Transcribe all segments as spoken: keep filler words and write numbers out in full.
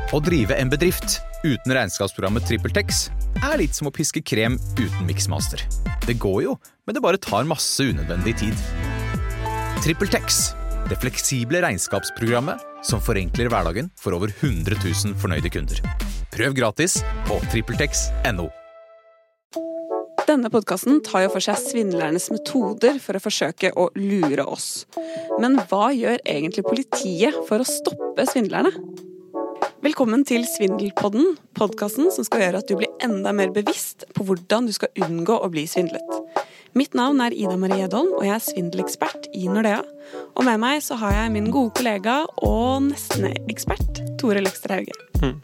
Å drive en bedrift uten regnskapsprogrammet TrippelTex er litt som å piske krem uten Mixmaster. Det går jo, men det bare tar masse unødvendig tid. TrippelTex, det fleksible regnskapsprogrammet som forenkler hverdagen for over hundre tusen fornøyde kunder. Prøv gratis på trippeltex punktum no. Denne podcasten tar jo for seg svindlernes metoder for å forsøke å lure oss. Men hva gjør egentlig politiet for å stoppe svindlerne? Velkommen til Svindelpodden, podcasten som skal gjøre at du blir enda mer bevisst på hvordan du skal unngå å bli svindlet. Mitt navn er Ida Marie Edholm, og jeg er svindelekspert i Nordea. Og med meg så har jeg min gode kollega og nesten ekspert, Tore Løkster Hauge. Mm.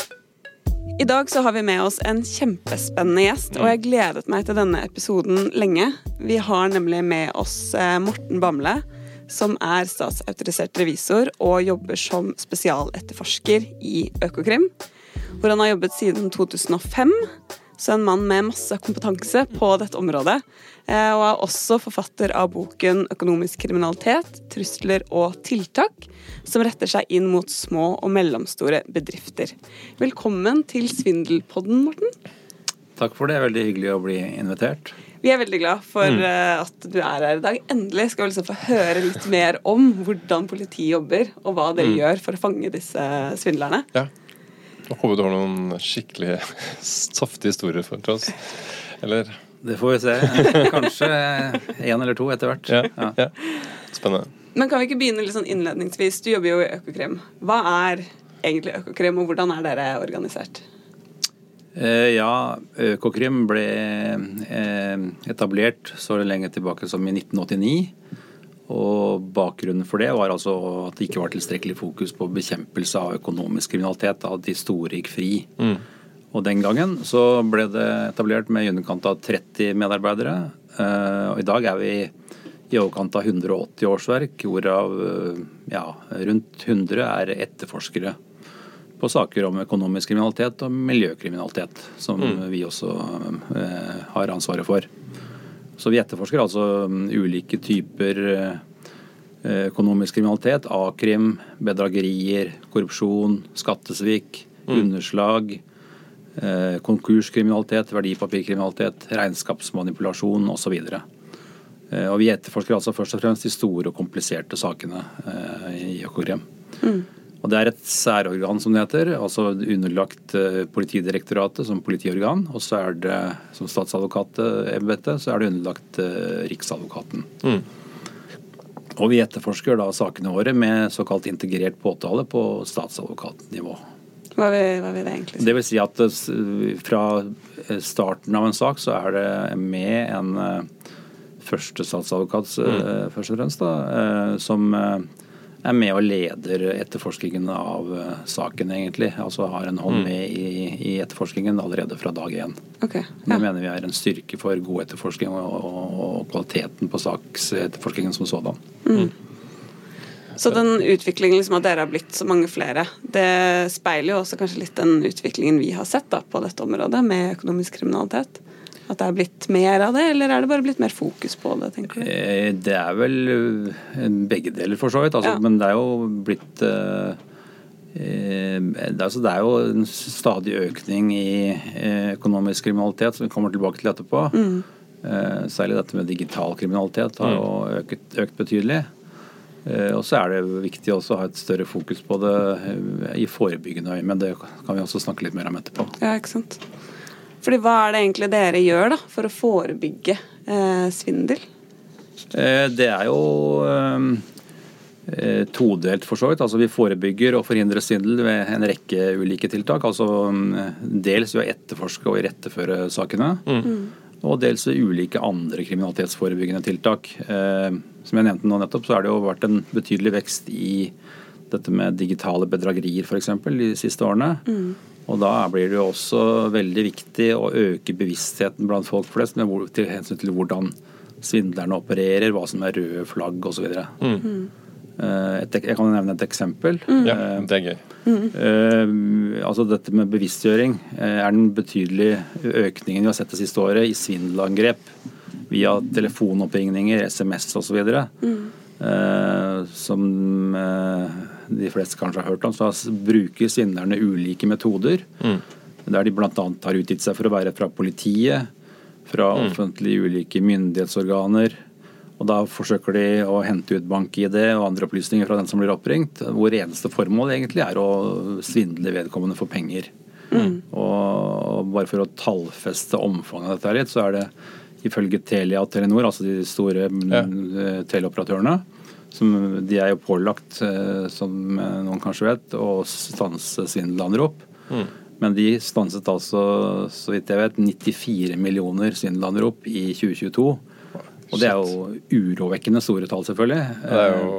I dag så har vi med oss en kjempespennende gjest, og jeg gledet meg til denne episoden lenge. Vi har nemlig med oss Morten Bamble, som er statsautorisert revisor og jobber som spesialetterforsker i Økokrim, hvor han har jobbet siden to tusen og fem, så en mann med masse kompetanse på dette området, og er også forfatter av boken Økonomisk kriminalitet, trusler og tiltak, som retter seg inn mot små og mellomstore bedrifter. Velkommen til Svindelpodden, Morten. Takk for det, veldig hyggelig å bli invitert. Vi er veldig glad for mm. at du er her i dag. Endelig skal vi liksom få høre litt mer om hvordan politiet jobber, og hva dere mm. gjør for å fange disse svindlerne. Ja, jeg håper du har noen skikkelig saftige historier for oss, eller? Det får vi se. Kanskje en eller to etter hvert. Ja, ja. ja. Spennende. Men kan vi ikke begynne litt sånn innledningsvis? Du jobber jo i Økokrim. Hva er egentlig Økokrim, og hvordan er dere organisert? Ja, Økokrim ble etablert så lenge tilbake som i nitten åttini, og bakgrunnen for det var altså at det ikke var tilstrekkelig fokus på bekjempelse av økonomisk kriminalitet, at de store gikk fri. Mm. Og den gangen så ble det etablert med i underkant av tretti medarbeidere, og i dag er vi i overkant av hundre og åtti årsverk, hvorav ja, rundt hundre er etterforskere på saker om økonomisk kriminalitet og miljøkriminalitet, som mm. vi også eh, har ansvaret for. Så vi etterforsker altså ulike typer eh, økonomisk kriminalitet, A-krim, bedragerier, korrupsjon, skattesvik, mm. underslag, eh, konkurskriminalitet, verdipapirkriminalitet, regnskapsmanipulasjon og så videre. Eh, og vi etterforsker altså først og fremst de store og kompliserte sakene eh, i Økokrim. Mm. Og det er et særorgan som det heter, altså underlagt Politidirektoratet som politiorgan, og så er det som statsadvokatembetet, så er det underlagt Riksadvokaten. Mm. Og vi etterforsker da sakene våre med såkalt integrert påtale på statsadvokatnivå. Hva vil, hva vil det egentlig si? Det vil si at fra starten av en sak så er det med en første statsadvokat, mm. først og fremst da, som er med og leder etterforskningen av saken egentlig. Altså har en hånd med i, i etterforskningen allerede fra dag én. Okay, ja. Det mener vi er en styrke for god etterforskning og, og, og kvaliteten på saksetterforskningen som sådan. Mm. Så den utviklingen liksom at dere har blitt så mange flere, det speiler jo også kanskje litt den utviklingen vi har sett da, på dette området med økonomisk kriminalitet? At det er blitt mer av det, eller er det bare blitt mer fokus på det, tenker du? Det er vel begge deler for så vidt, altså, ja. Men det er jo blitt eh, det, er, altså, det er jo en stadig økning i økonomisk kriminalitet, som vi kommer tilbake til etterpå. Mm. Eh, særlig dette med digital kriminalitet har jo økt, økt betydelig. Eh, og så er det viktig også å ha et større fokus på det i forebyggende øye, men det kan vi også snakke litt mer om etterpå. Ja, ikke sant? Fordi hva er det egentlig dere gjør da, for å forebygge eh, svindel? Eh, det er jo eh, todelt for så vidt. Altså vi forebygger og forhindrer svindel ved en rekke ulike tiltak. Altså dels ved å etterforske og iretteføre sakene, mm. og dels ved ulike andre kriminalitetsforebyggende tiltak. Eh, som jeg nevnte nå nettopp, så har det jo vært en betydelig vekst i dette med digitale bedragerier for eksempel de siste årene. Mm. Og da blir det jo også veldig viktig å øke bevisstheten blant folk flest med til hensyn til hvordan svindlerne opererer, hva som er røde flagg og så videre. Mm. Et, jeg kan nevne et eksempel. Mm. Ja, det er gøy. Mm. Uh, altså dette med bevisstgjøring er den betydelige økningen vi har sett det siste året i svindelangrep via telefonoppringninger, sms og så videre. Mm. Uh, som uh, de fleste kanskje har hørt om, så bruker svindlerne ulike metoder, mm. der de blant annet har utgitt seg for å være fra politiet, fra mm. offentlige ulike myndighetsorganer, og da forsøker de å hente ut bank-I D og andre opplysninger fra den som blir oppringt, hvor eneste formål egentlig er å svindle vedkommende for penger. Mm. Og bare for å tallfeste omfanget av dette litt, så er det ifølge Telia og Telenor, altså de store ja. teleoperatørene, som de er jo pålagt, som noen kanskje vet, å stanse svindelanrop. Mm. Men de stanset altså, så vidt jeg vet, nittifire millioner svindelanrop i tjue tjueto. Og det er jo urovekkende store tall, selvfølgelig. Det er jo,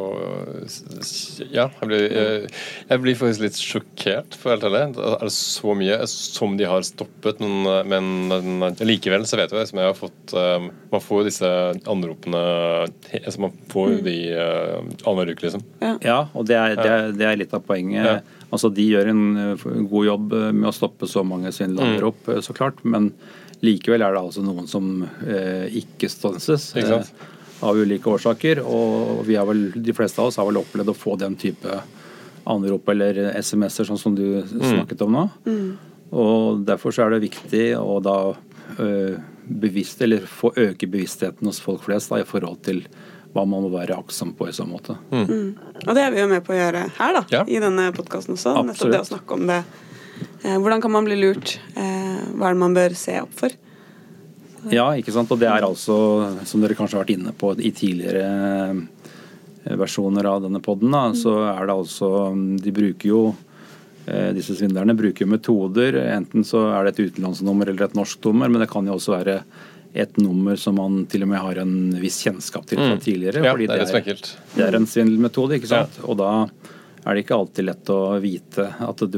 ja, jeg blir, jeg, jeg blir faktisk litt sjokkert, for helt ærlig. Er det så mye som de har stoppet, men, men likevel så vet jeg, som jeg har fått, man får jo disse anropene, altså man får jo de annenhver uke, liksom. Ja, ja og det er, det, er, det er litt av poenget. Ja. Altså, de gjør en god jobb med å stoppe så mange svindelanrop, mm. så klart, men likevel er det altså noen som eh, ikke stanses eh, av ulike årsaker, og vi har vel, de fleste av oss har vel opplevd å få den type anrop eller S M S-er, sånn som du mm. snakket om nå. Mm. Og derfor så er det viktig å da eh, bevisst, eller få øke bevisstheten hos folk flest da, i forhold til hva man må være aksom på i sånn måte. Mm. Mm. Og det er vi jo med på å gjøre her da, ja. I denne podcasten også, Absolutt. Nettopp det å snakke om det. Eh, hvordan kan man bli lurt? Eh, hva er det man bør se opp for? Ja, ikke sant? Og det er altså, som dere kanskje har vært inne på i tidligere versjoner av denne podden, da, så er det altså, de bruker jo, eh, disse svindlerne bruker jo metoder, enten så er det et utenlandsnummer eller et norsk nummer, men det kan jo også være et nummer som man til og med har en viss kjennskap til fra tidligere, mm. ja, fordi det er, det er, det er en svindelmetode, ikke sant? Ja. Og da er det ikke alltid lett å vite at du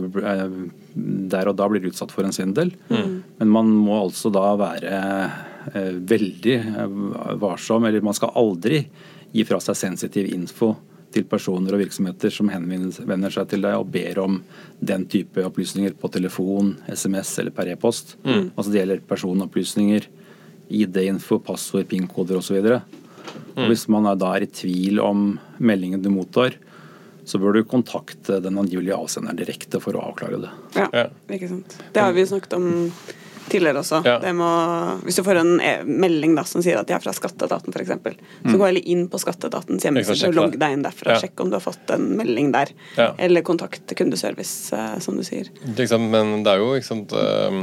der og da blir utsatt for en svindel. Mm. Men man må altså da være eh, veldig varsom, eller man skal aldri gi fra seg sensitiv info til personer og virksomheter som henvender seg til deg og ber om den type opplysninger på telefon, S M S eller per e-post. Mm. Altså det gjelder personopplysninger, I D-info, passord, PIN-koder og så videre. Mm. Og hvis man er da er i tvil om meldingen du mottar, så bør du kontakte den angivelige avsenderen direkte for å avklare det. Ja, ja. Ikke sant. Det har vi snakket om tidligere også. Ja. Det må, hvis du får en melding da, som sier at de er fra Skatteetaten for eksempel, mm. så gå heller inn på Skatteetatens hjemmeside og logg deg inn derfra, ja. Sjekk om du har fått en melding der, ja. Eller kontakt kundeservice, som du sier. Liksom, men det er jo ikke sant,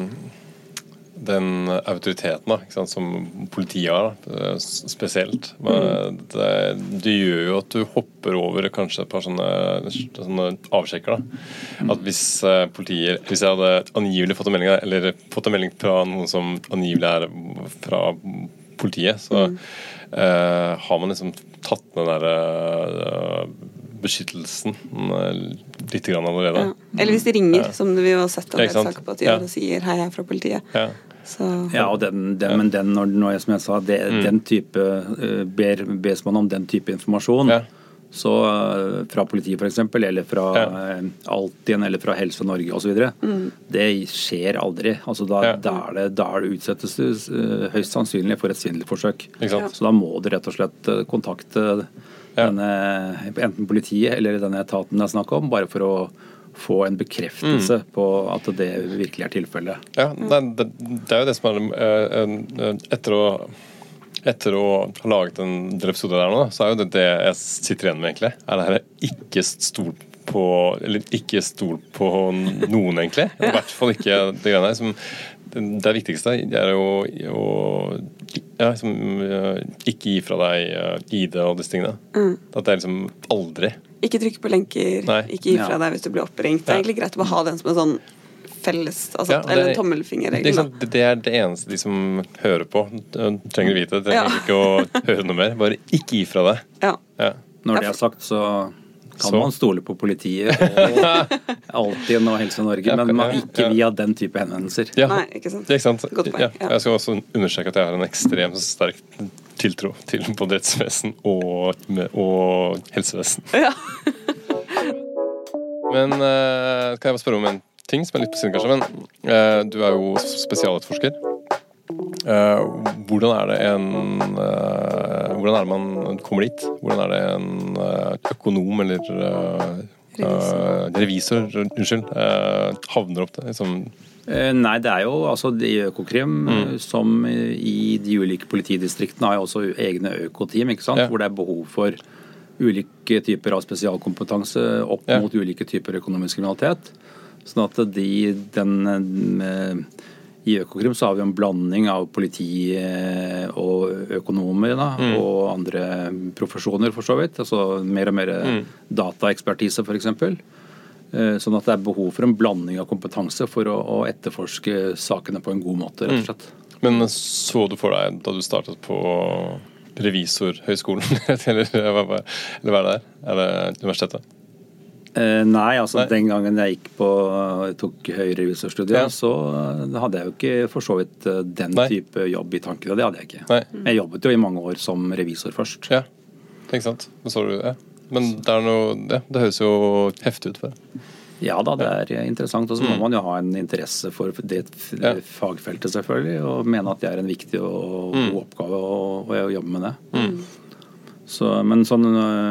den autoriteten da, ikke sant, som politiet har, da, spesielt. Men det, det gjør jo at du hopper over kanskje et par sånne, sånne avsjekker. Da. At hvis politiet, hvis jeg hadde angivelig fått en melding, eller fått en melding fra noen som angivelig er fra politiet, så mm. eh, har man liksom tatt den der eh, beskyttelsen litt grann allerede. Ja. Eller hvis de ringer, ja. Som vi har sett en sak på at de ja. Sier hei, jeg er fra politiet. Ja. Så. Ja, og den, den, men den, når, når jeg, som jeg sa, det, mm. den type, uh, ber, bes man om den type informasjon, ja. Så uh, fra politiet for eksempel, eller fra ja. uh, Altinn, eller fra Helse Norge og så videre, mm. det skjer aldri. Altså da, ja. da, er det, da er det utsettes du uh, høyst sannsynlig for et svindelforsøk. Ja. Så da må du rett og slett uh, kontakte ja. denne, enten politiet eller denne etaten det er snakk om, bare for å få en bekreftelse mm. på at det virkelig er tilfellet. Ja, det, det, det er jo det som er etter å etter å ha laget en del episoder der nå, så er jo det det jeg sitter igjen med egentlig. Er det her ikke stol på, eller ikke stol på noen egentlig? I hvert fall ikke det greiene her som det viktigste er jo å ja, liksom, ikke gi fra deg I D og disse tingene. Mm. At det er liksom aldri. Ikke trykke på lenker, Nei. Ikke gi fra deg hvis du blir oppringt. Det er egentlig greit å ha den som en sånn felles, altså, ja, det, eller tommelfingerregel. Det, det er det eneste de som hører på trenger å vite. De trenger ja. Ikke å høre noe mer. Bare ikke gi fra deg. Ja. Ja. Når det er sagt, så kan så. Man stole på politiet og Altinn og Helse Norge, men man ikke via den type henvendelser. Ja. Nei, ikke sant. Det er ikke sant. Godt poeng. Ja. Ja. Jeg skal også understreke at jeg har en ekstremt sterk tiltro til både rettsvesen og, og helsevesen. Ja. Men uh, kan jeg bare spørre om en ting som er litt på siden kanskje, men uh, du er jo spesialetterforsker. Uh, hvordan er det en uh, hvordan er det man kommer dit? Hvordan er det en uh, økonom eller uh, Revisor, uh, revisor unnskyld, uh, havner opp det? Liksom. Uh, nei, det er jo altså i Økokrim, mm. som i de ulike politidistriktene har jo også egne økoteam, ikke sant? Ja. Hvor det er behov for ulike typer av spesialkompetanse opp ja. mot ulike typer økonomisk kriminalitet. Sånn at de, den, uh, i Økokrim så har vi en blanding av politi og økonomer da, mm. og andre profesjoner for så vidt. Altså mer og mer mm. dataekspertise for eksempel. Sånn at det er behov for en blanding av kompetanse for å, å etterforske sakene på en god måte, rett og slett. Mm. Men så du for deg da du startet på revisorhøyskolen, eller, eller hva er det der? Er det universitetet? Eh, nei, altså nei. Den gangen jeg gikk på, tok høyrevisorstudiet, ja. så hadde jeg jo ikke for så vidt den nei. type jobb i tankene. Det hadde jeg ikke. Nei. Jeg jobbet jo i mange år som revisor først. Ja, ikke sant. Men, så du, ja. Men det, er noe, ja, det høres jo heftig ut for deg. Ja da, det er interessant. Og så må mm. man jo ha en interesse for det ja. fagfeltet selvfølgelig, og mene at det er en viktig og god mm. oppgave å, å jobbe med det. Mm. Så, men sånn,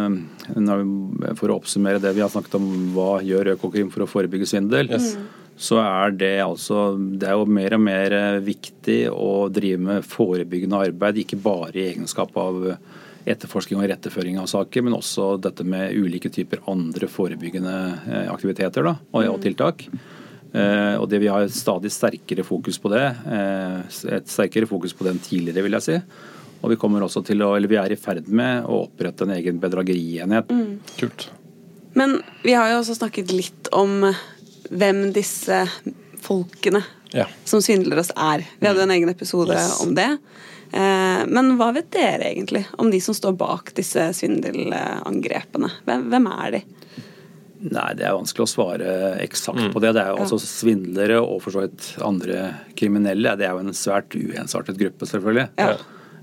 for å oppsummere det vi har snakket om, hva gjør Økokrim for å forebygge svindel, yes. så er det altså, det er jo mer og mer viktig å drive med forebyggende arbeid, ikke bare i egenskap av etterforsking og retteføring av saker, men også dette med ulike typer andre forebyggende aktiviteter da, og, og tiltak. Og det vi har stadig sterkere fokus på det, et sterkere fokus på den tidligere, vil jeg si. Og vi kommer også til å, eller vi er i ferd med å opprette en egen bedragerienhet. Mm. Kult. Men vi har jo også snakket litt om hvem disse folkene ja. som svindler oss er. Vi hadde en egen episode yes. om det. Men hva vet dere egentlig om de som står bak disse svindelangrepene? Hvem, hvem er de? Nei, det er vanskelig å svare eksakt mm. på det. Det er jo ja. altså svindlere og for så vidt andre kriminelle. Det er jo en svært uensartet gruppe, selvfølgelig. Ja.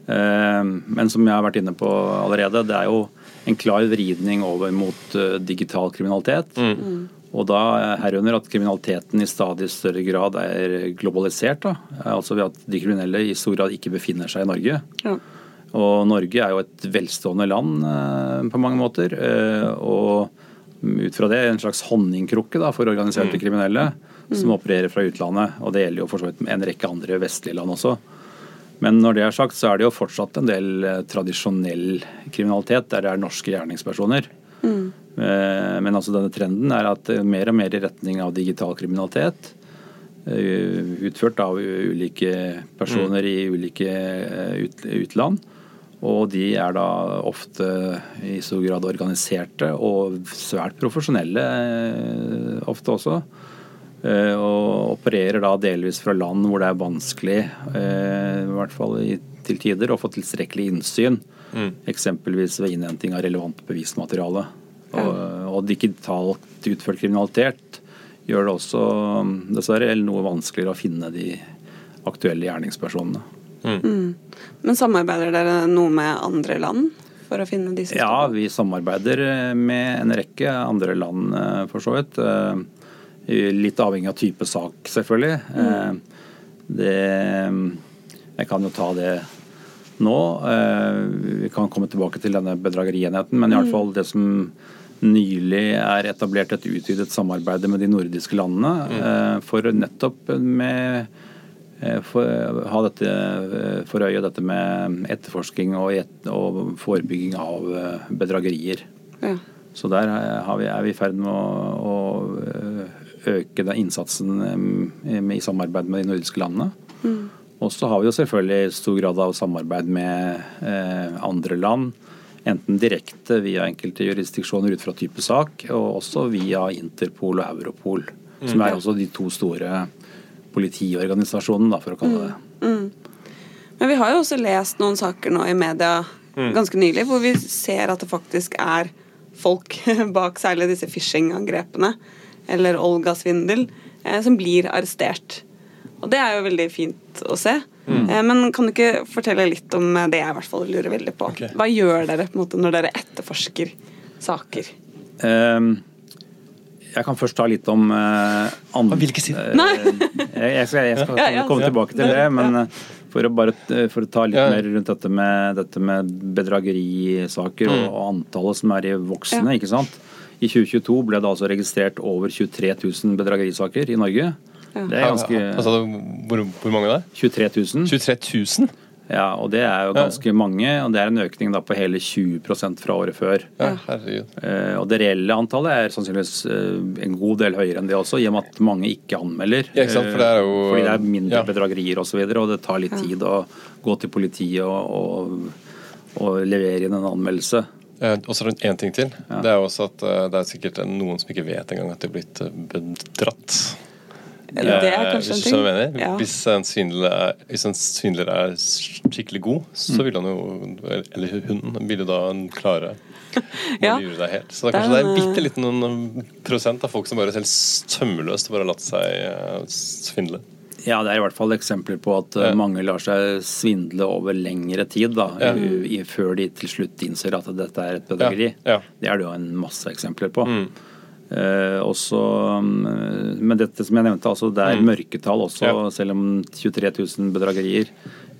Men som jeg har vært inne på allerede, det er jo en klar vridning over mot digital kriminalitet. Mm. Og da herunder at kriminaliteten i stadig større grad er globalisert. Da. Altså ved at de kriminelle i stor grad ikke befinner seg i Norge. Ja. Og Norge er jo et velstående land på mange måter. Og ut fra det en slags honningkrukke da, for organiserte mm. kriminelle som opererer fra utlandet. Og det gjelder jo for så vidt en rekke andre vestlige land også. Men når det er sagt, så er det jo fortsatt en del tradisjonell kriminalitet der det er norske gjerningspersoner. Mm. Men altså denne trenden er at mer og mer i retning av digital kriminalitet, utført av ulike personer mm. i ulike ut, utland. Og de er da ofte i stor grad organiserte og svært profesjonelle ofte også. Og opererer da delvis fra land hvor det er vanskelig, i hvert fall til tider, å få tilstrekkelig innsyn. Mm. Eksempelvis ved innhenting av relevant bevismateriale. Ja. Og, og digitalt utført kriminalitet gjør det også dessverre noe vanskeligere å finne de aktuelle gjerningspersonene. Mm. Mm. Men samarbeider dere noe med andre land for å finne disse? Ja, vi samarbeider med en rekke andre land for så vidt. Litt avhengig av type sak, selvfølgelig. Mm. Det, jeg kan jo ta det nå. Vi kan komme tilbake til denne bedragerienheten, men i hvert fall det som nylig er etablert et utvidet samarbeid med de nordiske landene mm. for nettopp med for, ha dette for øye dette med etterforsking og, et, og forebygging av bedragerier. Ja. Så der har vi, er vi i ferd med å, å øke den innsatsen i samarbeid med de nordiske landene. Mm. Og så har vi jo selvfølgelig stor grad av samarbeid med eh, andre land, enten direkte via enkelte jurisdiksjoner ut fra type sak, og også via Interpol og Europol, mm. som er også de to store politiorganisasjonene, da, for å kalle det. Mm. Mm. Men vi har jo også lest noen saker nå i media mm. ganske nylig, hvor vi ser at det faktisk er folk bak særlig disse phishing-angrepene, eller Olga-svindel, eh, som blir arrestert. Og det er jo veldig fint å se. Mm. Eh, men kan du ikke fortelle litt om det jeg i hvert fall lurer veldig på? Okay. Hva gjør dere på en måte når dere etterforsker saker? Um, jeg kan først ta litt om uh, andre... Hvilke sider? Nei! jeg, jeg skal, jeg skal ja, ja, komme ja. tilbake til det, men for å, bare, for å ta litt ja. mer rundt dette med, dette med bedragerisaker mm. og, og antallet som er i voksne, ja. ikke sant? I tjue tjueto ble det altså registrert over tjuetre tusen bedragerisaker i Norge. Ja. Det er ganske... Altså, hvor, hvor mange er det? tjuetre tusen. tjuetre tusen? Ja, og det er jo ganske mange, og det er en økning da på hele tjue prosent fra året før. Ja, herregud. Eh, og det reelle antallet er sannsynligvis eh, en god del høyere enn det også, i og med at mange ikke anmelder. Ja, ikke sant, for det er jo... Eh, fordi det er mindre ja. bedragerier og så videre, og det tar litt tid å gå til politiet og, og, og levere inn en anmeldelse. Eh, og så er det en ting til. Ja. Det er jo også at uh, det er sikkert noen som ikke vet engang at de er blitt uh, bedratt. Det er kanskje en ting. Ja. Hvis, en svindler er, hvis en svindler er skikkelig god, så vil han jo, eller hun, vil jo da klare å lure deg helt. Så det er kanskje det er en bitte liten prosent av folk som bare selv sømmeløst bare har latt seg svindle. Ja, det er i hvert fall eksempler på at ja. mange lar seg svindle over lengre tid da, ja. i, før de til slutt innser at dette er et bedrageri. Ja. Ja. Det er det jo en masse eksempler på. Mm. Eh, også, men dette som jeg nevnte, altså, det er mm. mørketall også, ja. selv om tjuetre tusen bedragerier.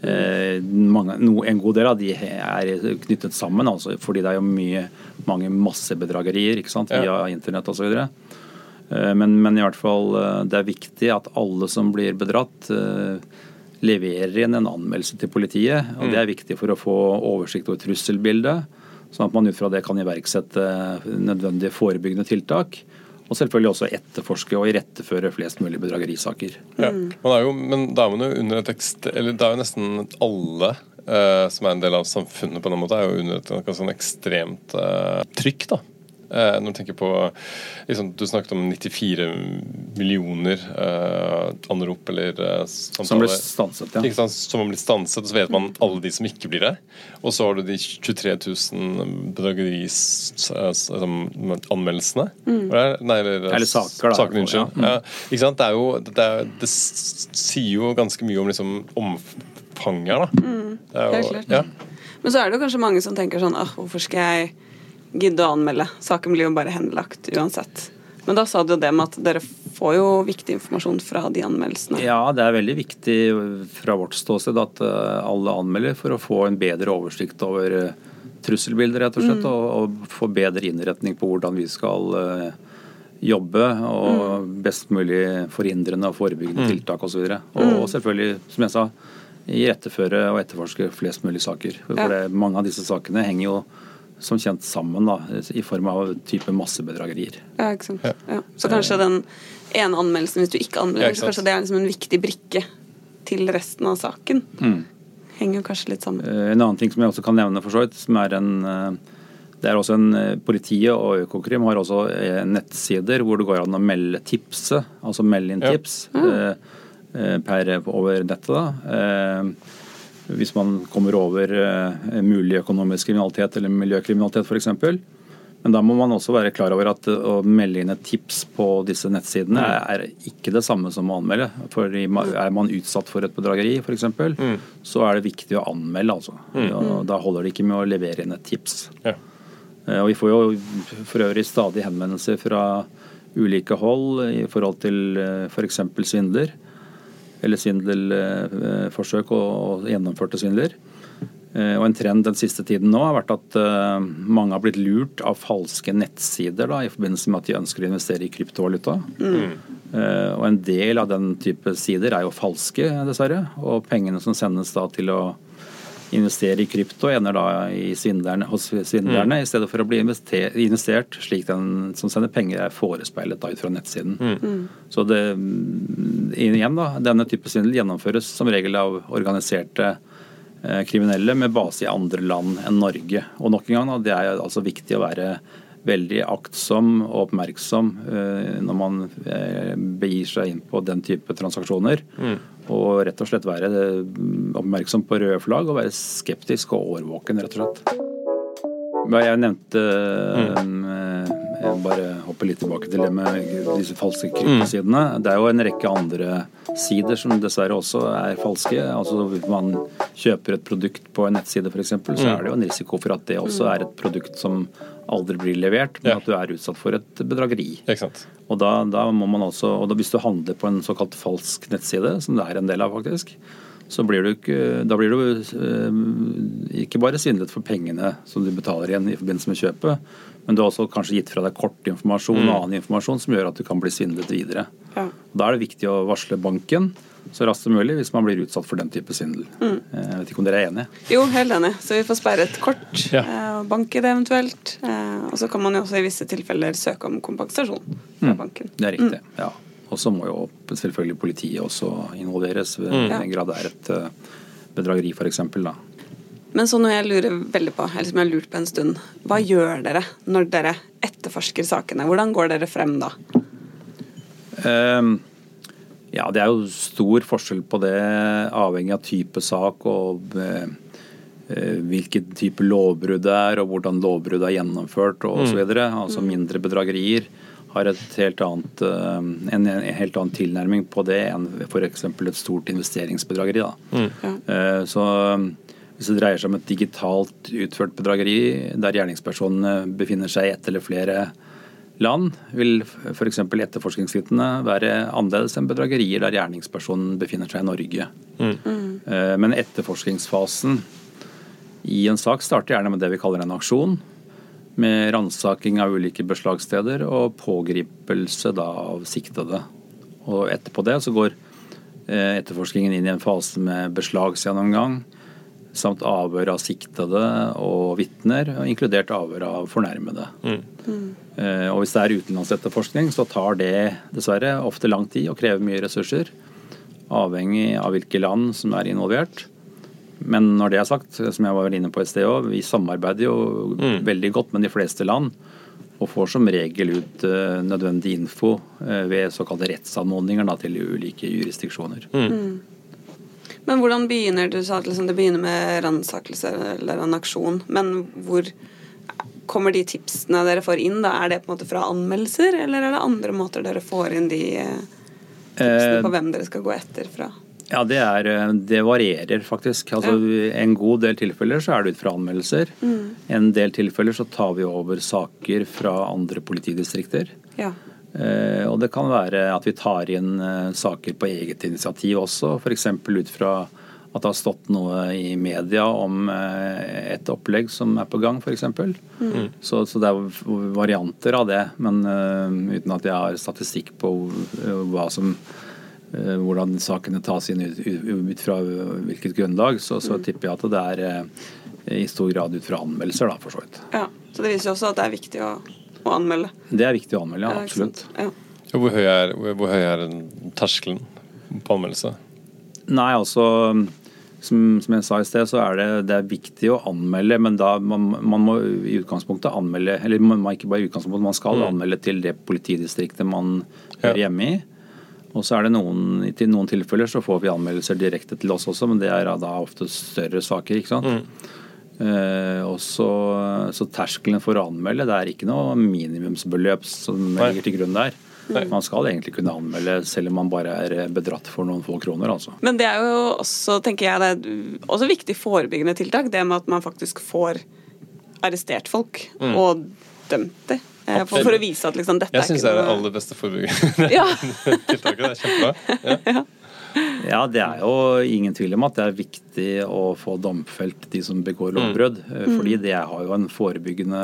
Eh, mange, no, en god del av de er knyttet sammen, altså, fordi det er jo mye, mange massebedragerier, ikke sant, via ja. internett og så videre. Eh, men, men i hvert fall, det er viktig at alle som blir bedratt, eh, leverer inn en anmeldelse til politiet, og mm. det er viktig for å få oversikt over trusselbildet, sånn at man ut fra det kan iverksette nødvendige forebyggende tiltak, og selvfølgelig også etterforske og iretteføre flest mulig bedragerisaker. Ja, man er jo, men da er man jo under et ekst, eller det er jo nesten alle eh, som er en del av samfunnet på en måte, er jo under et ganske sånn ekstremt eh, trykk da. Eh, når du tenker på, liksom, du snakket om nittifire millioner eh, anrop eller eh, samtaler. Som ble stanset, ja. Ikke sant? Som har blitt stanset, og så vet man alle de som ikke blir det. Og så har du de tjuetre tusen bedrageris altså, anmeldelsene. Mm. Nei, eller, eller saker da. Saken, unnskyld. Ja. Mm. Ja, ikke sant? Det er jo, det, er, det sier jo ganske mye om liksom, omfanger da. Mm. Det er jo, helt klart. Ja. Men så er det jo kanskje mange som tenker sånn, ah, hvorfor skal jeg gidde å anmelde. Saken blir jo bare henlagt uansett. Men da sa du jo det med at dere får jo viktig informasjon fra de anmeldelsene. Ja, det er veldig viktig fra vårt ståsted at alle anmelder for å få en bedre oversikt over trusselbilder, rett og slett, mm. og, og få bedre innretning på hvordan vi skal uh, jobbe, og mm. best mulig forhindrende og forebyggende mm. tiltak og så videre. Og, mm. og selvfølgelig, som jeg sa, iretteføre og etterforske flest mulig saker. For ja. det, mange av disse sakene henger jo som kjent sammen da, i form av type massebedragerier. Ja, ikke sant. Ja. Ja. Så kanskje den ene anmeldelsen, hvis du ikke anmelder, ja, så kanskje det er liksom en viktig brikke til resten av saken. Mm. Henger jo kanskje litt sammen. En annen ting som jeg også kan nevne for så vidt, som er en, det er også en, politiet og Økokrim har også nettsider hvor det går an å melde tipse, altså melde inn tips ja. eh, per over nettet da. Eh, hvis man kommer over uh, mulig økonomisk kriminalitet eller miljøkriminalitet for eksempel. Men da må man også være klar over at uh, å melde inn et tips på disse nettsidene mm. er, er ikke det samme som å anmelde. For er man utsatt for et bedrageri for eksempel, mm. så er det viktig å anmelde altså. Mm. Da, da holder det ikke med å levere inn et tips. Ja. Uh, og vi får jo for øvrig stadig henvendelser fra ulike hold i forhold til uh, for eksempel svindler. Eller svindelforsøk og gjennomførte svindler. Og en trend den siste tiden nå har vært at mange har blitt lurt av falske nettsider da, i forbindelse med at de ønsker å investere i kryptovaluta. Mm. Og en del av den type sider er jo falske, dessverre. Og pengene som sendes da til å investere i krypto ender da i svindlerne, hos svindlerne, mm. i stedet for å bli investert slik den som sender penger er forespeilet da ut fra nettsiden. Mm. Så det, igjen da, denne type svindel gjennomføres som regel av organiserte eh, kriminelle med base i andre land enn Norge. Og nok en gang, da, det er altså viktig å være veldig aktsom og oppmerksom eh, når man eh, begir seg inn på den type transaksjoner. Mm. Og rett og slett være oppmerksom på røde flagg og være skeptisk og årvåken, rett og slett. Jeg nevnte mm. Jeg bare hopper litt tilbake til det med disse falske kryptosidene. Mm. Det er jo en rekke andre sider som dessverre også er falske. Altså hvis man kjøper et produkt på en nettside for eksempel, så er det jo en risiko for at det også er et produkt som aldri blir levert, men ja. at du er utsatt for et bedrageri. Og da, da må man også, og da hvis du handler på en såkalt falsk nettside, som det er en del av faktisk, så blir du ikke, da blir du ikke bare svindlet for pengene som du betaler igjen i forbindelse med kjøpet, men du har også kanskje gitt fra deg kort informasjon og annen informasjon som gjør at du kan bli svindlet videre. Ja. Da er det viktig å varsle banken så raskt som mulig hvis man blir utsatt for den type svindel. Mm. Jeg vet ikke om dere er enige? Jo, helt enig. Så vi får sperre et kort, ja. og banke det eventuelt. Og så kan man jo også i visse tilfeller søke om kompensasjon fra mm. banken. Det er riktig, mm. ja. Og så må jo selvfølgelig politiet også involveres ved mm. en grad det er et bedrageri for eksempel da. Men så noe jeg lurer veldig på, eller som jeg har lurt på en stund, hva gjør dere når dere etterforsker sakene? Hvordan går dere frem da? Um, ja, det er jo stor forskjell på det, avhengig av type sak og uh, hvilken type lovbrudd det er, og hvordan lovbrudd er gjennomført og mm. så videre. Altså mindre bedragerier har et helt annet, uh, en, en helt annen tilnærming på det enn for eksempel et stort investeringsbedrageri da. Mm. Ja. Uh, så hvis det dreier seg om et digitalt utført bedrageri der gjerningspersonene befinner seg i ett eller flere land, vil for eksempel etterforskningsskrittene være annerledes enn bedragerier der gjerningspersonen befinner seg i Norge. Mm. Men etterforskningsfasen i en sak starter gjerne med det vi kaller en aksjon, med ransaking av ulike beslagssteder og pågripelse da av siktede. Og etterpå det så går etterforskningen inn i en fase med beslagsgjennomgang, samt avhør av siktede og vitner, inkludert avhør av fornærmede. Mm. Mm. Og hvis det er utenlandsetterforskning, så tar det dessverre ofte lang tid og krever mye ressurser, avhengig av hvilke land som er involvert. Men når det er sagt, som jeg var inne på et sted også, vi samarbeider jo mm. veldig godt med de fleste land, og får som regel ut uh, nødvendig info uh, ved såkalte rettsanmodninger da, til ulike jurisdiksjoner. Mm. Mm. Men hvordan begynner du, sa at liksom det begynner med ransakelse eller en aksjon, men hvor kommer de tipsene dere får inn da? Er det på en måte fra anmeldelser, eller er det andre måter dere får inn de tipsene på hvem dere skal gå etter fra? Ja, det, er, det varierer faktisk. Altså, ja. En god del tilfeller så er det ut fra anmeldelser. Mm. En del tilfeller så tar vi over saker fra andre politidistrikter. Ja. Eh, og det kan være at vi tar inn eh, saker på eget initiativ også, for eksempel ut fra at det har stått noe i media om eh, et opplegg som er på gang, for eksempel. Mm. Så, så det er varianter av det, men eh, uten at jeg har statistikk på uh, hva som, uh, hvordan sakene tas inn ut, ut fra hvilket grunnlag, så, så mm. tipper jeg at det er uh, i stor grad ut fra anmeldelser da, for så vidt. Ja, så det viser jo også at det er viktig å å anmelde. Det er viktig å anmelde, ja, absolutt. Ja. Hvor høy er, hvor høy er terskelen på anmeldelse? Nei, altså, som, som jeg sa i sted, så er det, det er viktig å anmelde, men da man, man må i utgangspunktet anmelde, eller man må ikke bare i utgangspunktet, man skal mm. anmelde til det politidistriktet man hører ja. hjemme i. Og så er det noen, i noen tilfeller så får vi anmeldelser direkte til oss også, men det er da ofte større saker, ikke sant? Mm. Uh, og så, så terskelen for å anmelde, det er ikke noe minimumsbeløp som Nei. ligger til grunn der. Nei. Man skal egentlig kunne anmelde selv om man bare er bedratt for noen få kroner, altså. Men det er jo også, tenker jeg, det er også viktig forebyggende tiltak, det med at man faktisk får arrestert folk mm. og dømt det. For, for å vise at liksom dette jeg er ikke noe... Jeg synes det er det aller beste forebyggende ja. tiltaket, det er kjempebra. Ja. ja. Ja, det er jo ingen tvil om at det er viktig å få domfelt de som begår lovbrudd, mm. fordi det har jo en forebyggende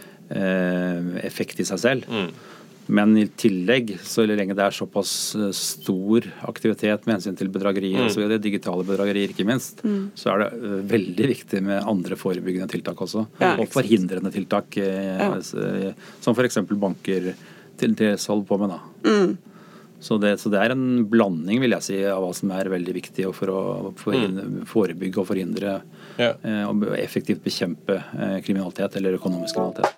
eh, effekt i seg selv. Mm. Men i tillegg, så lenge det er såpass stor aktivitet med hensyn til bedragerier, mm. og så videre, digitale bedragerier ikke minst, mm. så er det veldig viktig med andre forebyggende tiltak også, ja, og forhindrende tiltak, eh, ja. som for eksempel banker til dels holder på med da. Mm. Så det, så det er en blanding, vil jeg si, av hva som er veldig viktig for å forhindre, mm. forebygge og forhindre ja. eh, og effektivt bekjempe eh, kriminalitet eller økonomisk kriminalitet.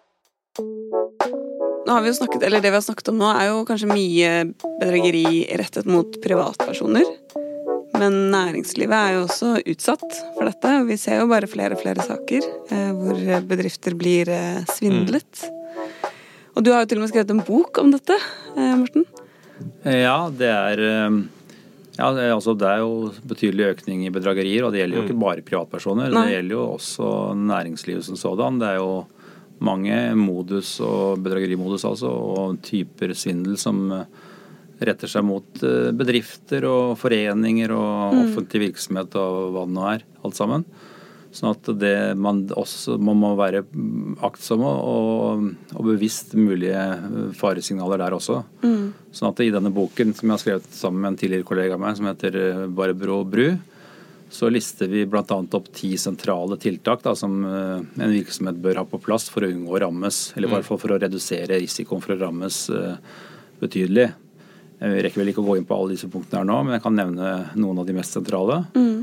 Nå har vi jo snakket, eller det vi har snakket om nå er jo kanskje mye bedrageri rettet mot privatpersoner, men næringslivet er jo også utsatt for dette. Vi ser jo bare flere og flere saker eh, hvor bedrifter blir eh, svindlet. Mm. Og du har jo til og med skrevet en bok om dette, eh, Morten. Ja, det er, ja, altså det er jo betydelig økning i bedragerier, og det gjelder jo ikke bare privatpersoner, Nei. Det gjelder jo også næringslivet som sådan. Det er jo mange modus og bedragerimodus altså, og typer svindel som, retter seg mot bedrifter og foreninger og offentlig virksomhet og hva det nå er, alt sammen. Sånn at det man også man må være aktsomme og, og bevisst mulige faresignaler der også. Mm. Sånn at i denne boken som jeg har skrevet sammen med en tidligere kollega av meg, som heter Barbro Bru, så lister vi blant annet opp ti sentrale tiltak da, som en virksomhet bør ha på plass for å unngå å rammes, eller i hvert fall for å redusere risikoen for å rammes uh, betydelig. Jeg rekker vel ikke å gå inn på alle disse punktene her nå, men jeg kan nevne noen av de mest sentrale. Mm.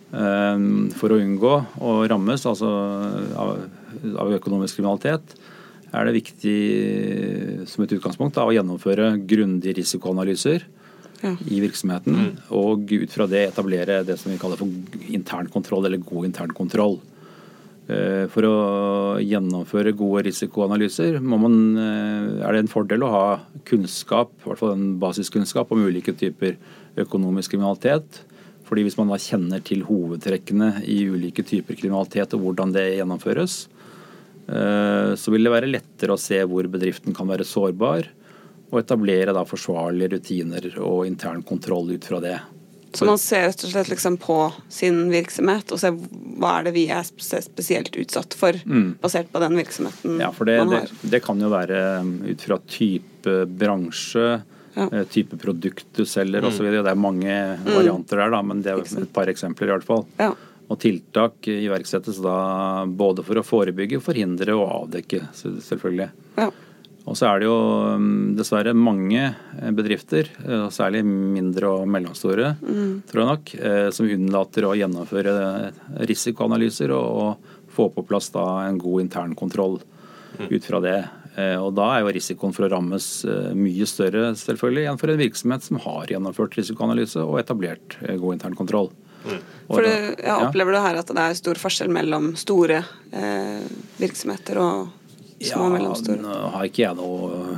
For å unngå å rammes altså av, av økonomisk kriminalitet er det viktig som et utgangspunkt da, å gjennomføre grundige risikoanalyser ja. I virksomheten mm. og ut fra det etablere det som vi kaller for intern kontroll eller god intern kontroll. For å gjennomføre gode risikoanalyser må man, er det en fordel å ha kunnskap, i hvert fall en basiskunnskap om ulike typer økonomisk kriminalitet. Fordi hvis man da kjenner til hovedtrekkene i ulike typer kriminalitet og hvordan det gjennomføres, så vil det være lettere å se hvor bedriften kan være sårbar, og etablere da forsvarlige rutiner og intern kontroll ut fra det. Så man ser rett og slett liksom på sin virksomhet og ser hva er det vi er spesielt utsatt for, mm. basert på den virksomheten ja, for det, man har. Det, det kan jo være ut fra type bransje, ja. type produkt du selger og så videre. Det er mange mm. varianter der da, men det er et par eksempler i hvert fall. Ja. Og tiltak iverksettes da både for å forebygge, forhindre og avdekke, selvfølgelig. Ja. Og så er det jo dessverre mange bedrifter, særlig mindre og mellomstore, mm. tror jeg nok, som unnlater å gjennomføre risikoanalyser og, og få på plass da en god intern kontroll mm. ut fra det. Og da er jo risikoen for å rammes mye større selvfølgelig enn for en virksomhet som har gjennomført risikoanalyse og etablert god intern kontroll. Mm. For det, jeg opplever det her at det er stor forskjell mellom store eh, virksomheter og små og mellomstore? Ja, nå har ikke jeg noe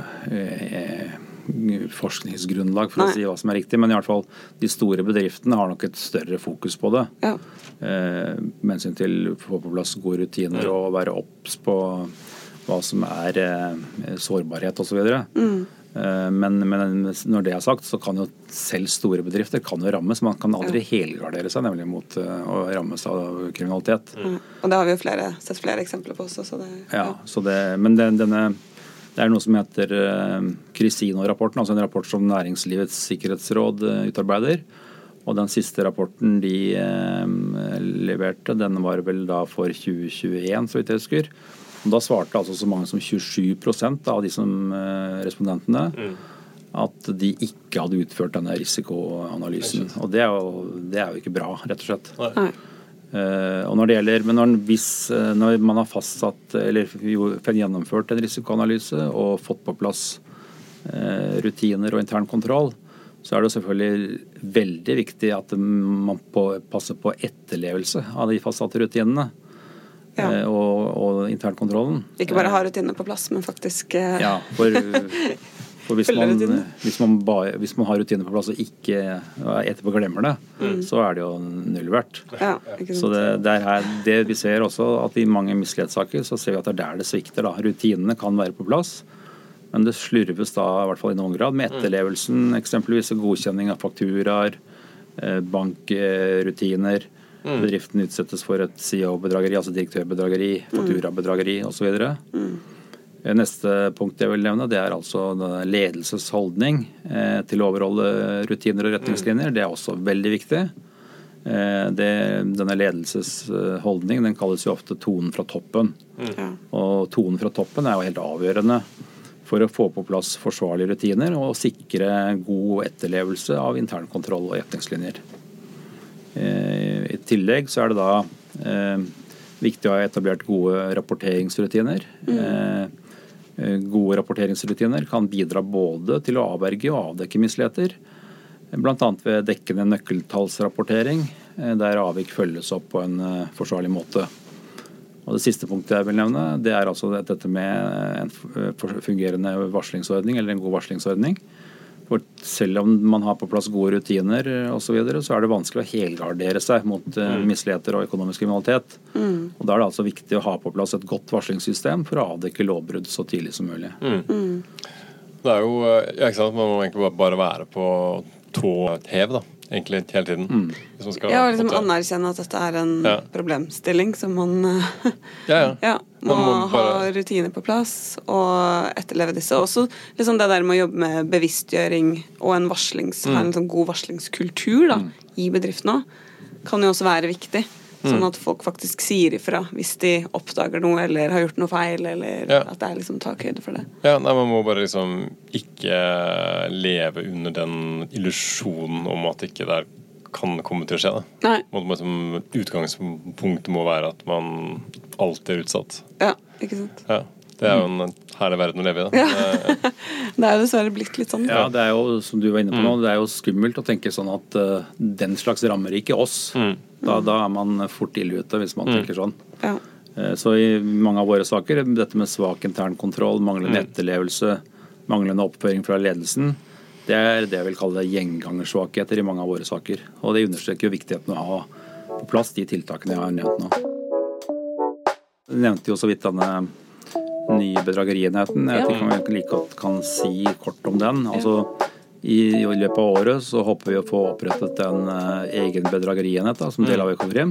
eh, forskningsgrunnlag for Nei. Å si hva som er riktig, men i hvert fall de store bedriftene har nok et større fokus på det. Ja. Eh, med hensyn til å få på plass gode rutiner mm. og være obs på hva som er eh, sårbarhet og så videre. Mm. Eh, men, men når det er sagt, så kan jo selv store bedrifter kan jo rammes. Man kan aldri ja. helgardere seg nemlig mot uh, å rammes av kriminalitet. Mm. Og det har vi jo flere, sett flere eksempler på også. Så det, ja, ja. Så det, men det, denne, det er noe som heter uh, Crisino-rapporten, altså en rapport som Næringslivets sikkerhetsråd uh, utarbeider. Og den siste rapporten de uh, leverte, den var vel da for tjue tjueen, så vidt jeg husker. Og da svarte altså så mange som tjuesju prosent av de som uh, respondentene mm. at de ikke hadde utført denne risikoanalysen. Og det er, jo, det er jo ikke bra, rett og slett. Nei. Uh, og når det gjelder, men når, hvis, uh, når man har fastsatt, eller gjennomført en risikoanalyse og fått på plass uh, rutiner og intern kontroll, så er det selvfølgelig veldig viktig at man på, passer på etterlevelse av de fastsatte rutinene. Ja. Og, og internkontrollen. Ikke bare ha rutinene på plass, men faktisk uh... Ja, for, for hvis, man, hvis, man bare, hvis man har rutiner på plass og ikke etterpå glemmer det, mm. så er det jo null verdt. Ja, så det, det, er her, det vi ser også at i mange mislighetssaker så ser vi at det er der det svikter. Da. Rutinene kan være på plass, men det slurves da i hvert fall i noen grad med etterlevelsen, eksempelvis godkjenning av fakturaer, bankrutiner. Mm. Bedriften utsettes for et C E O-bedrageri, altså direktørbedrageri, fakturabedrageri osv. Mm. Neste punkt jeg vil nevne, det er altså ledelsesholdning eh, til å overholde rutiner og retningslinjer. Det er også veldig viktig. Eh, det, denne ledelsesholdning den kalles jo ofte tonen fra toppen. Mm. Og tonen fra toppen er jo helt avgjørende for å få på plass forsvarlige rutiner og sikre god etterlevelse av internkontroll og retningslinjer. I tillegg så er det da eh, viktig å ha etablert gode rapporteringsrutiner. Mm. Eh, gode rapporteringsrutiner kan bidra både til å avverge og avdekke misligheter, blant annet ved dekkende nøkkeltallsrapportering, eh, der avvik følges opp på en eh, forsvarlig måte. Og det siste punktet jeg vil nevne, det er altså dette med en fungerende varslingsordning, eller en god varslingsordning. For selv om man har på plass gode rutiner og så videre, så er det vanskelig å helgardere seg mot mm. misligheter og økonomisk kriminalitet. Mm. Og da er det altså viktig å ha på plass et godt varslingssystem for å avdekke lovbrudd så tidlig som mulig. Mm. Mm. Det er jo, ja, ikke sant, man må egentlig bare være på tå hev da, egentlig hele tiden. Mm. Hvis man skal, ja, og liksom anerkjenne at dette er en ja. problemstilling som man ja, ja. ja, må, må bare... ha rutiner på plass og etterleve disse. Også liksom det der med å jobbe med bevisstgjøring og en varslings, mm. en sånn god varslingskultur da, mm. i bedriften også, kan jo også være viktig. Sånn at folk faktisk sier ifra hvis de oppdager noe eller har gjort noe feil, eller ja. at det er liksom takhøyde for det. Ja, nei, man må bare liksom ikke leve under den illusjonen om at ikke det kan komme til å skje. Da. Nei. Utgangspunktet må være at man alltid er utsatt. Ja, ikke sant? Ja. Det er jo en herlig verden å leve i. Da. Ja. Det er jo dessverre blitt litt sånn. Ja, det er jo, som du var inne på nå, det er jo skummelt å tenke sånn at uh, den slags rammer ikke oss. Mm. Da, da er man fort ille ute hvis man mm. tenker sånn. Ja. Uh, så i mange av våre saker, dette med svak intern kontroll, manglende mm. etterlevelse, manglende oppføring fra ledelsen, det er det jeg vil kalle gjengangersvakheter i mange av våre saker. Og det understreker jo viktigheten å ha på plass de tiltakene jeg har nevnt nå. Jeg nevnte jo så vidt denne nye bedragerienheten. Jeg tenker man like godt kan si kort om den. Altså, i, i løpet av året så håper vi å få opprettet en uh, egen bedragerienhet da, som del av Økokrim.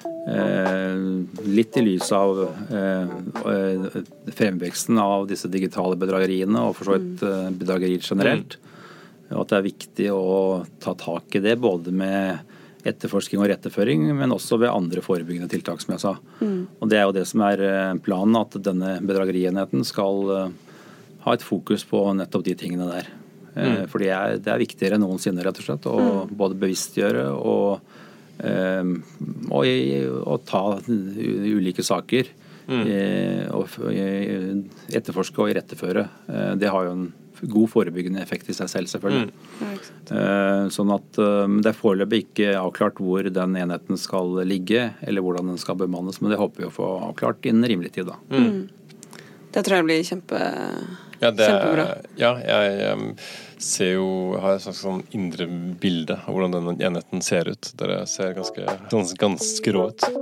Uh, litt i lys av uh, uh, fremveksten av disse digitale bedrageriene og for så vidt uh, bedragerier generelt. Og at det er viktig å ta tak i det, både med etterforsking og retteføring, men også ved andre forebyggende tiltak, som jeg sa. Mm. Og det er jo det som er planen, at denne bedragerienheten skal ha et fokus på nettopp de tingene der. Mm. For det er, det er viktigere enn noensinne, rett og slett, å mm. både bevisstgjøre og, um, og, og ta ulike saker, mm. og etterforske og rettiføre. Det har jo en god forebyggende effekt i seg selv, selvfølgelig. Mm. Sånn at det er foreløpig ikke avklart hvor den enheten skal ligge, eller hvordan den skal bemannes, men det håper vi å få avklart innen rimelig tid da. Mm. Det tror jeg blir kjempe, ja, det, kjempebra. Ja, jeg, jeg ser jo, har et slags sånn indre bilde av hvordan denne enheten ser ut. Dere ser ganske, ganske, ganske rå ut.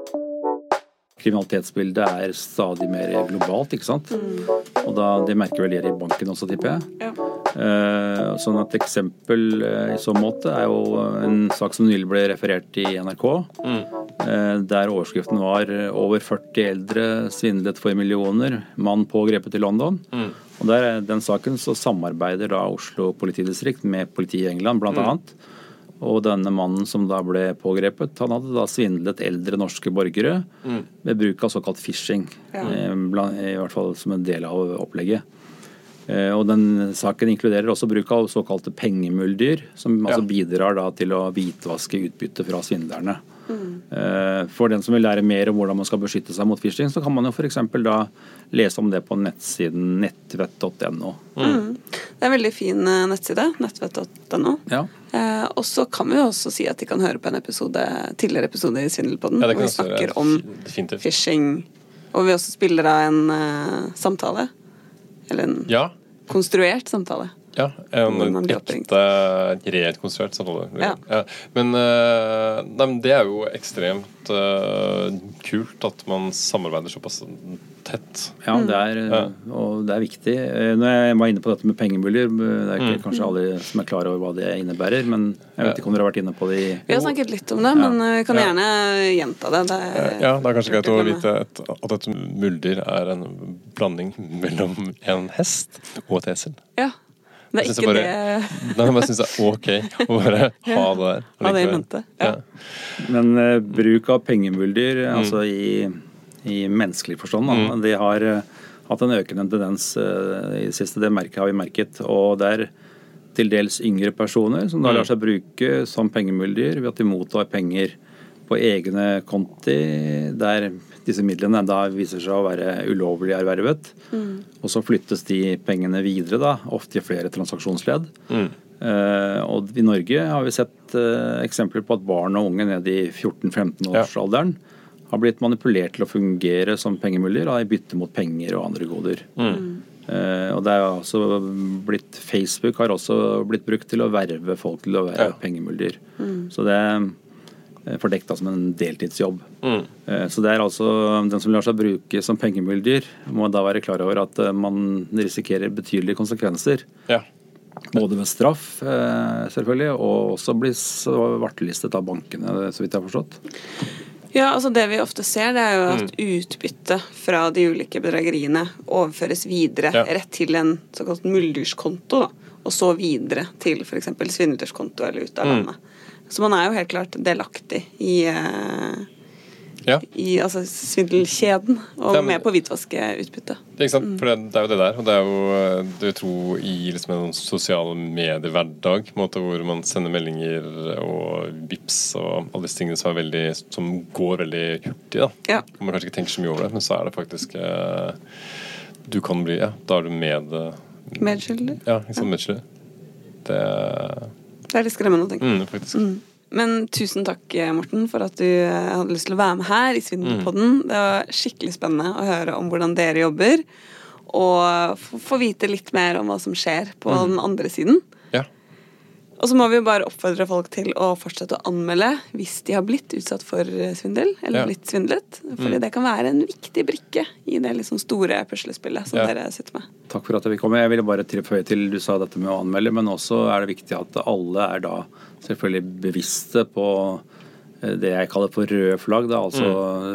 Kriminalitetsbildet er stadig mer globalt, ikke sant? Mm. Og da, det merker vel dere i banken også, tipper jeg. Ja. Eh, sånn at eksempel eh, i så måte er jo en sak som nylig ble referert i N R K, mm. eh, der overskriften var over førti eldre svindlet for millioner, mann pågrepet i London. Mm. Og der, den saken så samarbeider da Oslo politidistrikt med politiet i England, blant mm. annet. Og denne mannen som da ble pågrepet, han hadde da svindlet eldre norske borgere mm. ved bruk av såkalt phishing, ja. I hvert fall som en del av opplegget. Og den saken inkluderer også bruk av såkalte pengemuldyr, som ja. altså bidrar da til å hvitvaske utbytte fra svindlerne. Mm. For den som vil lære mer om hvordan man skal beskytte seg mot phishing, så kan man jo for eksempel da lese om det på nettsiden nettvett punktum no. Mm. Det er en veldig fin nettside, nettvett punktum no. Ja. Eh, og så kan vi jo også si at de kan høre på en episode, tidligere episode i Svindelpodden, ja, hvor vi snakker om definitivt. Phishing, og vi også spiller da en uh, samtale, eller en ja. konstruert samtale. Ja, en ekte, reelt konstruert samtale. Ja. Ja. Men, uh, nei, men det er jo ekstremt uh, kult at man samarbeider såpass tett. Ja, det er, ja. og det er viktig. Når jeg var inne på dette med pengemuljer, det er ikke mm. kanskje alle som er klar over hva det innebærer, men jeg vet ikke om dere har vært inne på det i... Vi har snakket litt om det, men vi kan gjerne gjenta det. det er, ja, det er kanskje greit å vite et, at et muldyr er en blanding mellom en hest og et esel. Ja. Det er ikke bare, det... Nei, jeg bare synes det er ok å bare ha det der. Ha det i mente. Ja. Ja. Men uh, bruk av pengemuldyr, mm. altså i, i menneskelig forstand, mm. de har uh, hatt en økende tendens uh, i det siste, det merket har vi merket, og det er til dels yngre personer som da lar seg bruke som pengemuldyr ved at de mottar penger på egne konti, der disse midlene da viser seg å være ulovlig ervervet. Mm. Og så flyttes de pengene videre da, ofte i flere transaksjonsledd. Mm. Uh, og i Norge har vi sett uh, eksempler på at barn og unge ned i fjorten-femten årsalderen ja. har blitt manipulert til å fungere som pengemuldyr i bytte mot penger og andre goder. Mm. Uh, og det er også blitt, Facebook har også blitt brukt til å verve folk til å være ja. pengemuldyr. Mm. Så det fordekt som en deltidsjobb. Mm. Så det er altså den som lar seg bruke som pengemyldyr, må da være klar over at man risikerer betydelige konsekvenser. Ja. Både med straff, selvfølgelig, og også bli svartelistet av bankene, så vidt jeg har forstått. Ja, altså det vi ofte ser, det er jo at utbytte fra de ulike bedrageriene overføres videre, ja. Rett til en såkalt muldyrskonto, da, og så videre til for eksempel svindlerskonto eller ut av landet. Mm. Så man er jo helt klart delaktig i, uh, ja. i altså, svindelkjeden, og ja, men, med på å hvitvaske utbytte. Det er ikke sant, for det, det er jo det der, og det er jo, det tror i liksom en sosiale medier-hverdag, måte hvor man sender meldinger og vips og alle disse tingene som, er veldig, som går veldig hurtig, da. Ja. Man kanskje ikke tenker så mye over det, men så er det faktisk, eh, du kan bli, ja, da er du med... Medskyldig. Ja, ikke sant, medskyldig. Det Det er litt skremmende å tenke. Mm, faktisk. Mm. Men tusen takk, Morten, for at du hadde lyst til å være med her i Svindelpodden. Mm. Det var skikkelig spennende å høre om hvordan dere jobber, og få vite litt mer om hva som skjer på mm. den andre siden. Ja. Og så må vi bare oppfordre folk til å fortsette å anmelde hvis de har blitt utsatt for svindel, eller ja. Blitt svindlet. Fordi mm. det kan være en viktig brikke i det liksom store puslespillet som ja. Dere sitter med. Takk for at vi kom. Jeg ville bare tilføye til, du sa dette med å anmelde, men også er det viktig at alle er da selvfølgelig bevisste på det jeg kaller for røde flagg, da, altså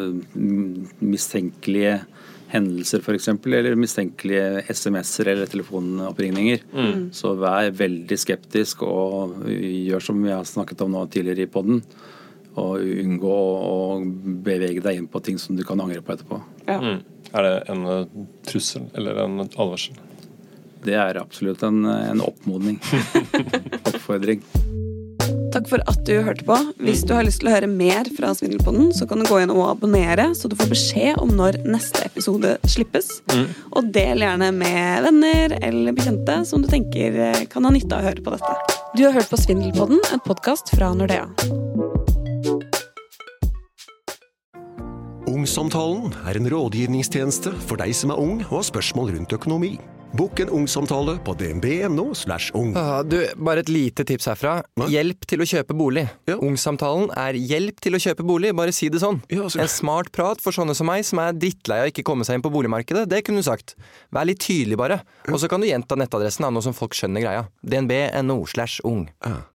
mm. mistenkelige hendelser for eksempel, eller mistenkelige sms'er eller telefonoppringninger. Mm. Så vær veldig skeptisk og gjør som vi har snakket om nå tidligere i podden, og unngå å bevege deg inn på ting som du kan angre på etterpå. Ja. Mm. Er det en trussel eller en advarsel? Det er absolutt en, en oppmodning. Oppfordring. Takk for at du hørte på. Hvis du har lyst til å høre mer fra Svindelpodden, så kan du gå inn og abonnere, så du får beskjed om når neste episode slippes. Mm. Og del gjerne med venner eller bekjente som du tenker kan ha nytte av å høre på dette. Du har hørt på Svindelpodden, en podcast fra Nordea. Ungsamtalen er en rådgivningstjeneste for deg som er ung og har spørsmål rundt økonomi. Bok en ungsamtale på dnb.no slash ung. Ah, du, bare et lite tips herfra. Hva? Hjelp til å kjøpe bolig. Ja. Ungsamtalen er hjelp til å kjøpe bolig, bare si det sånn. Ja, så... En smart prat for sånne som meg, som er drittlei av ikke komme seg inn på boligmarkedet, det kunne du sagt. Vær litt tydelig bare. Og så kan du gjenta nettadressen av noe som folk skjønner greia. dnb.no slash ung. Ja.